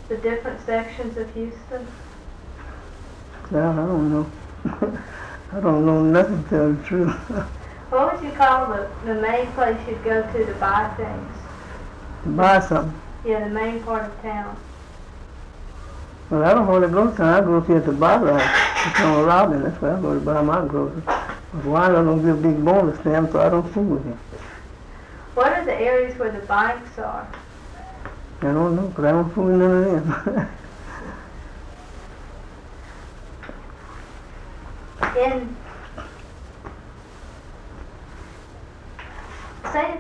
the different sections of Houston? Well, I don't know. I don't know nothing, to tell the truth. What would you call the main place you'd go to buy things? Buy something. Yeah, the main part of town. Well, I don't want to go to town. I go here to buy rice. It's on Robin. That's where I go to buy my groceries. But why don't give a big bonus stamp, so I don't fool with him. What are the areas where the banks are? I don't know, because I don't fool with none of them. Say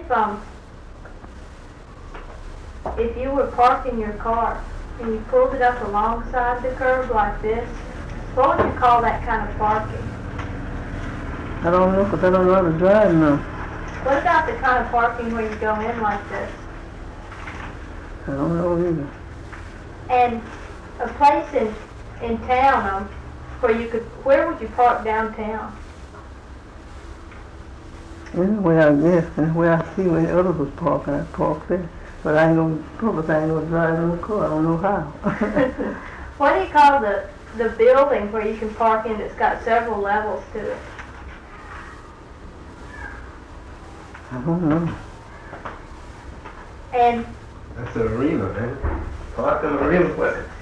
if you were parking your car and you pulled it up alongside the curb like this, what would you call that kind of parking? I don't know, because I don't know how to drive now. What about the kind of parking where you go in like this? I don't know either. And a place in town where would you park downtown? Anyway, I guess, and where I see where others was parking, I park there. But I ain't gonna drive in the car. I don't know how. What do you call the building where you can park in that's got several levels to it? I don't know. And that's an arena, man. Park in the arena with it.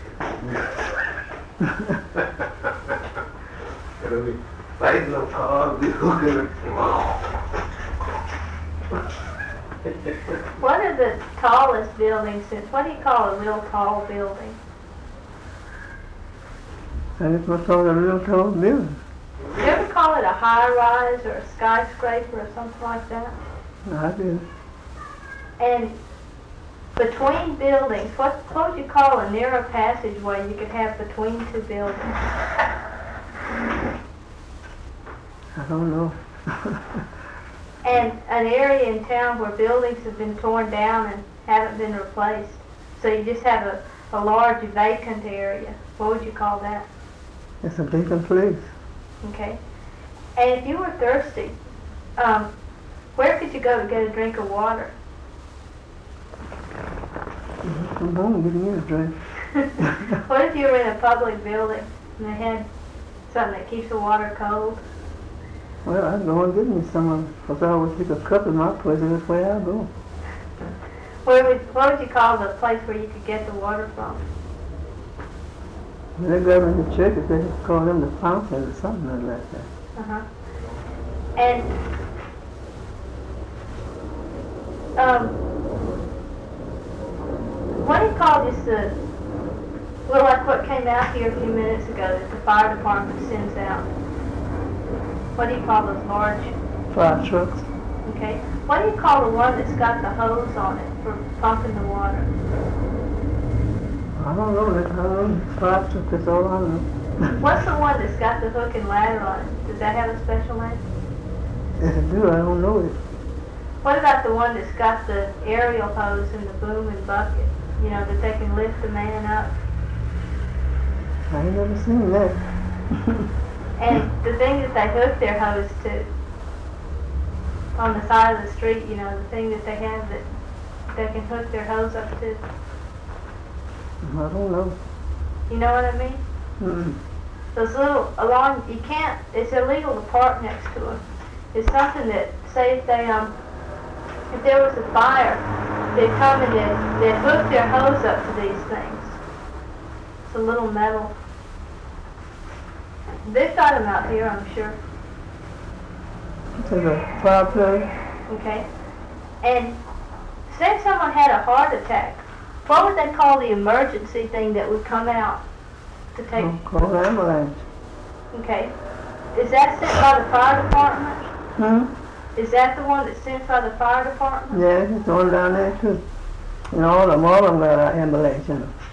Gotta be fighting the cars, be hooking it. What are the tallest buildings? What do you call a real tall building? I guess what's called a real tall building. Do you ever call it a high-rise or a skyscraper or something like that? No, I did. And between buildings, what would you call a narrow passageway you could have between two buildings? I don't know. And an area in town where buildings have been torn down and haven't been replaced. So you just have a large vacant area. What would you call that? It's a vacant place. Okay. And if you were thirsty, where could you go to get a drink of water? Come home and get me a drink. What if you were in a public building and they had something that keeps the water cold? Well, I'd go and get me some of it, because I always take a cup in my place, and that's where I go. What would you call the place where you could get the water from? When they go in the churches, they just call them the fountain or something like that. Uh-huh. And what do you call just like what came out here a few minutes ago that the fire department sends out? What do you call those large Fire trucks. Okay. What do you call the one that's got the hose on it for pumping the water? I don't know. Fire truck, that's all I know. What's the one that's got the hook and ladder on it? Does that have a special name? Yes, it do. I don't know it. What about the one that's got the aerial hose and the boom and bucket? You know, that they can lift the man up? I ain't never seen that. And the thing that they hook their hose to on the side of the street, you know, the thing that they have that they can hook their hose up to. I don't know. You know what I mean? Mm-mm. Those little it's illegal to park next to them. It's something that, say if there was a fire, they'd come and they'd hook their hose up to these things. It's a little metal. They've got them out here, I'm sure. To the fire plug. Okay. And say if someone had a heart attack, what would they call the emergency thing that would come out to take? Call the ambulance. Okay. Is that sent by the fire department? Hmm? Is that the one that's sent by the fire department? Yeah, it's on down there too. And all of them got an ambulance in them.